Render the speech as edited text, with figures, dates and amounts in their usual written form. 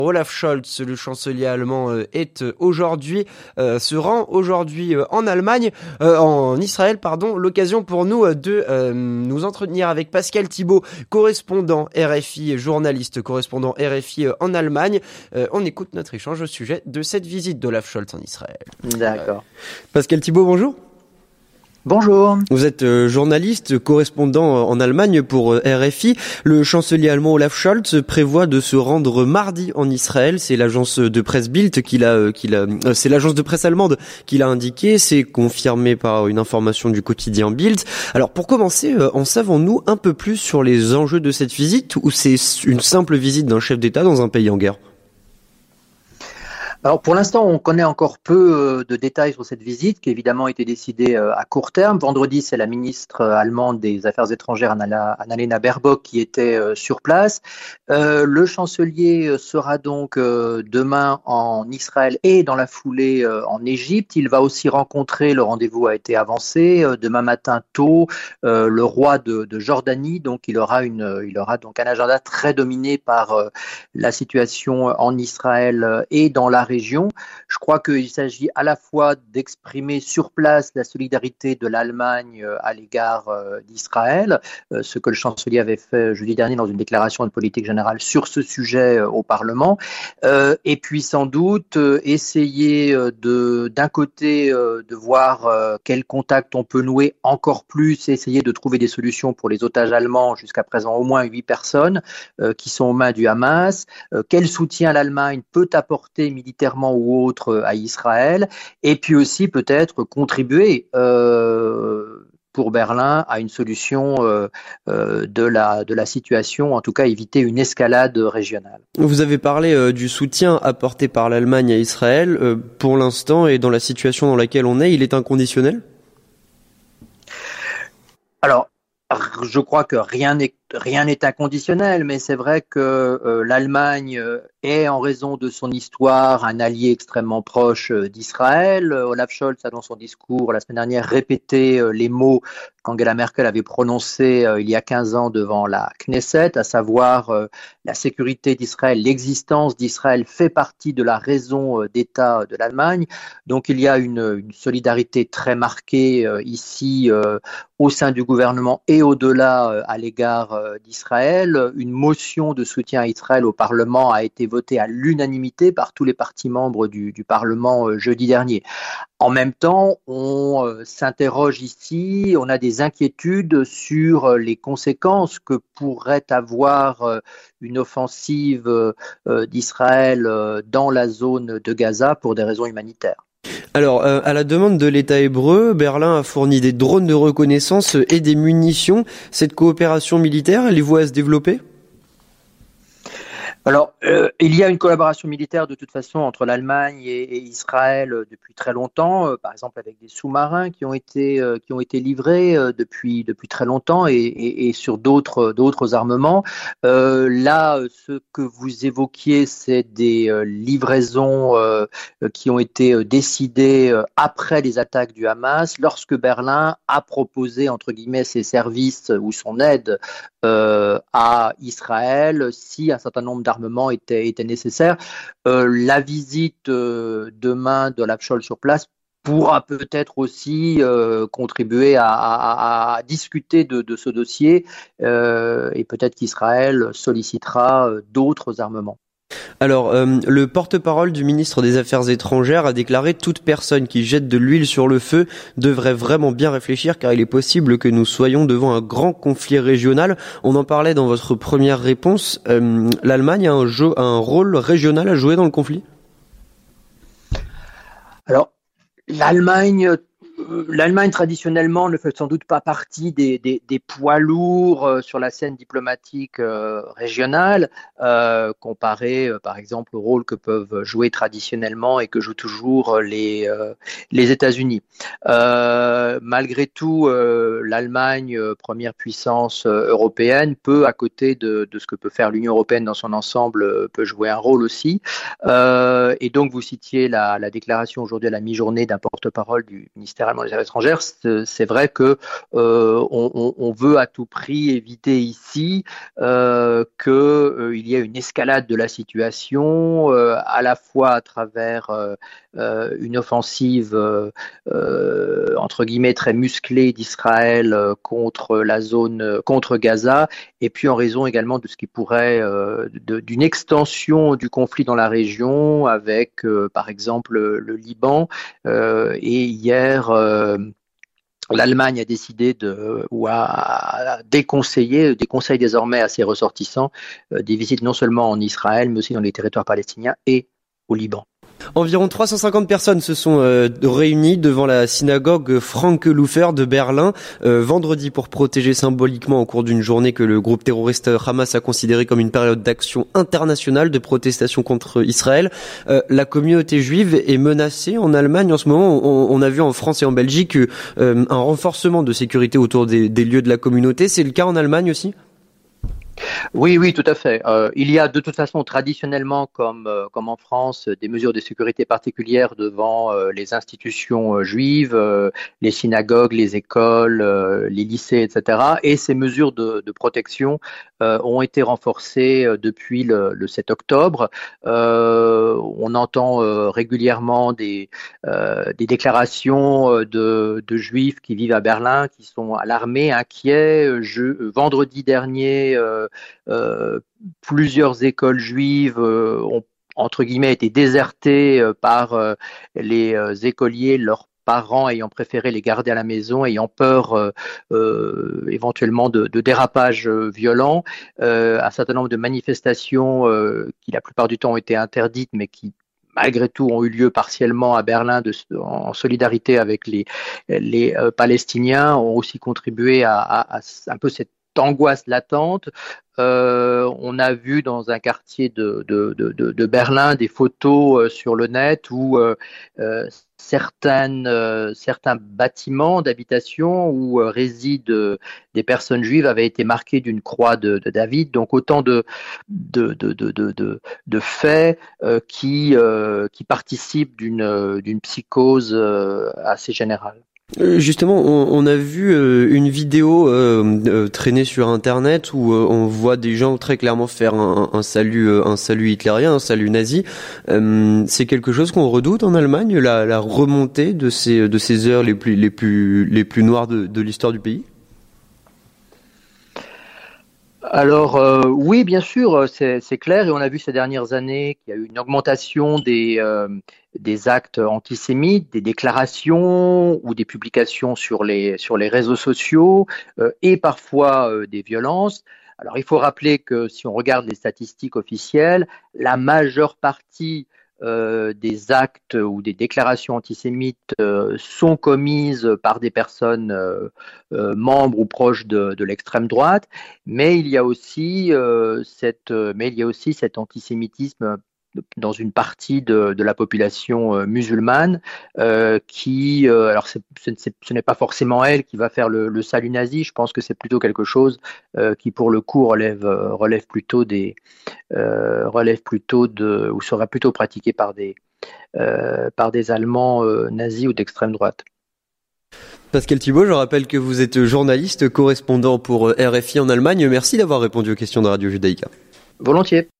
Olaf Scholz, le chancelier allemand, se rend aujourd'hui en Allemagne, en Israël, pardon. L'occasion pour nous de nous entretenir avec Pascal Thibault, correspondant RFI, journaliste, correspondant RFI en Allemagne. On écoute notre échange au sujet de cette visite d'Olaf Scholz en Israël. D'accord. Pascal Thibault, bonjour. Bonjour. Vous êtes journaliste, correspondant en Allemagne pour RFI. Le chancelier allemand Olaf Scholz prévoit de se rendre mardi en Israël. C'est l'agence de presse Bild c'est l'agence de presse allemande qui l'a indiqué. C'est confirmé par une information du quotidien Bild. Alors pour commencer, en savons-nous un peu plus sur les enjeux de cette visite, ou c'est une simple visite d'un chef d'État dans un pays en guerre ? Alors pour l'instant, on connaît encore peu de détails sur cette visite qui évidemment a été décidée à court terme. Vendredi, c'est la ministre allemande des Affaires étrangères, Annalena Baerbock, qui était sur place. Le chancelier sera donc demain en Israël et dans la foulée en Égypte. Il va aussi rencontrer, le rendez-vous a été avancé, demain matin tôt, le roi de Jordanie. Donc il aura donc un agenda très dominé par la situation en Israël et dans la région. Je crois qu'il s'agit à la fois d'exprimer sur place la solidarité de l'Allemagne à l'égard d'Israël, ce que le chancelier avait fait jeudi dernier dans une déclaration de politique générale sur ce sujet au Parlement, et puis sans doute essayer d'un côté de voir quel contact on peut nouer encore plus, essayer de trouver des solutions pour les otages allemands, jusqu'à présent au moins 8 personnes qui sont aux mains du Hamas, quel soutien l'Allemagne peut apporter militairement ou autre à Israël, et puis aussi peut-être contribuer pour Berlin à une solution de la situation, en tout cas éviter une escalade régionale. Vous avez parlé du soutien apporté par l'Allemagne à Israël. Pour l'instant, et dans la situation dans laquelle on est, il est inconditionnel ? Alors, je crois que rien n'est inconditionnel, mais c'est vrai que l'Allemagne est, en raison de son histoire, un allié extrêmement proche d'Israël. Olaf Scholz a, dans son discours la semaine dernière, répété les mots qu'Angela Merkel avait prononcés il y a 15 ans devant la Knesset, à savoir la sécurité d'Israël, l'existence d'Israël fait partie de la raison d'État de l'Allemagne. Donc il y a une solidarité très marquée ici au sein du gouvernement et au-delà à l'égard d'Israël. Une motion de soutien à Israël au Parlement a été votée à l'unanimité par tous les partis membres du Parlement jeudi dernier. En même temps, on s'interroge ici, on a des inquiétudes sur les conséquences que pourrait avoir une offensive d'Israël dans la zone de Gaza pour des raisons humanitaires. Alors, à la demande de l'État hébreu, Berlin a fourni des drones de reconnaissance et des munitions. Cette coopération militaire, elle est vouée à se développer ? Alors, il y a une collaboration militaire de toute façon entre l'Allemagne et Israël depuis très longtemps, par exemple avec des sous-marins qui ont été livrés depuis très longtemps et sur d'autres armements. Là, ce que vous évoquiez, c'est des livraisons qui ont été décidées après les attaques du Hamas, lorsque Berlin a proposé, entre guillemets, ses services ou son aide à Israël si un certain nombre d'armements était nécessaire. La visite demain d'Olaf Scholz sur place pourra peut-être aussi contribuer à discuter de ce dossier et peut-être qu'Israël sollicitera d'autres armements. Alors, le porte-parole du ministre des Affaires étrangères a déclaré « Toute personne qui jette de l'huile sur le feu devrait vraiment bien réfléchir car il est possible que nous soyons devant un grand conflit régional ». On en parlait dans votre première réponse. L'Allemagne a un rôle régional à jouer dans le conflit ? Alors, L'Allemagne traditionnellement ne fait sans doute pas partie des poids lourds sur la scène diplomatique régionale, comparé par exemple au rôle que peuvent jouer traditionnellement et que jouent toujours les États-Unis. Malgré tout, l'Allemagne, première puissance européenne, peut, à côté de ce que peut faire l'Union européenne dans son ensemble, peut jouer un rôle aussi. Et donc vous citiez la déclaration aujourd'hui à la mi-journée d'un porte-parole du ministère allemand allemand des affaires étrangères, c'est vrai que on veut à tout prix éviter ici qu'il y ait une escalade de la situation, à la fois à travers une offensive entre guillemets très musclée d'Israël contre Gaza, et puis en raison également de ce qui pourrait d'une extension du conflit dans la région avec par exemple le Liban, et hier l'Allemagne a décidé ou a déconseillé, déconseille désormais à ses ressortissants des visites non seulement en Israël mais aussi dans les territoires palestiniens et au Liban. Environ 350 personnes se sont réunies devant la synagogue Franke-Luther de Berlin vendredi pour protéger symboliquement au cours d'une journée que le groupe terroriste Hamas a considérée comme une période d'action internationale de protestation contre Israël. La communauté juive est menacée en Allemagne en ce moment. On a vu en France et en Belgique un renforcement de sécurité autour des lieux de la communauté. C'est le cas en Allemagne aussi ? Oui, tout à fait. Il y a de toute façon traditionnellement, comme en France, des mesures de sécurité particulières devant les institutions juives, les synagogues, les écoles, les lycées, etc. Et ces mesures de protection ont été renforcées depuis le 7 octobre. On entend régulièrement des déclarations de juifs qui vivent à Berlin, qui sont alarmés, inquiets. Vendredi dernier, plusieurs écoles juives ont entre guillemets été désertées par les écoliers, leurs parents ayant préféré les garder à la maison, ayant peur éventuellement de dérapages violents. Un certain nombre de manifestations qui la plupart du temps ont été interdites, mais qui malgré tout ont eu lieu partiellement à Berlin en solidarité avec les Palestiniens, ont aussi contribué à un peu cette angoisse latente. On a vu dans un quartier de Berlin des photos sur le net où certains bâtiments d'habitation où résident des personnes juives avaient été marqués d'une croix de David. Donc autant de faits qui participent d'une psychose assez générale. Justement, on a vu une vidéo traîner sur Internet où on voit des gens très clairement faire un salut hitlérien, un salut nazi. C'est quelque chose qu'on redoute en Allemagne, la remontée de ces heures les plus noires de l'histoire du pays. Alors oui, bien sûr, c'est clair, et on a vu ces dernières années qu'il y a eu une augmentation des actes antisémites, des déclarations ou des publications sur les réseaux sociaux et parfois des violences. Alors il faut rappeler que si on regarde les statistiques officielles, la majeure partie des actes ou des déclarations antisémites sont commises par des personnes membres ou proches de l'extrême droite, mais il y a aussi cet antisémitisme dans une partie de la population musulmane qui, alors ce n'est pas forcément elle qui va faire le salut nazi, je pense que c'est plutôt quelque chose qui pour le coup relève plutôt ou sera plutôt pratiqué par des Allemands nazis ou d'extrême droite. Pascal Thibault, je rappelle que vous êtes journaliste, correspondant pour RFI en Allemagne. Merci d'avoir répondu aux questions de Radio Judaïka. Volontiers.